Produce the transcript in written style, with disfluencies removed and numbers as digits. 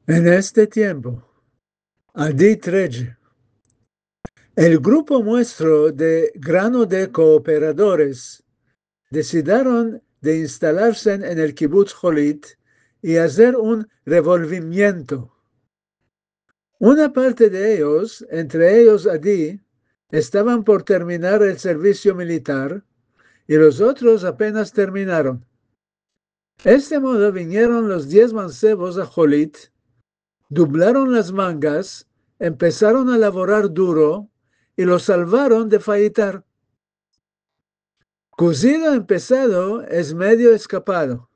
En este tiempo, Adi Treje, el grupo nuestro de grano de cooperadores decidieron de instalarse en el Kibbutz Jolit y hacer un revolvimiento. Una parte de ellos, entre ellos Adi, estaban por terminar el servicio militar y los otros apenas terminaron. De este modo vinieron los 10 mancebos a Jolit, doblaron las mangas, empezaron a laborar duro y lo salvaron de fallitar. Cocido empezado es medio escapado.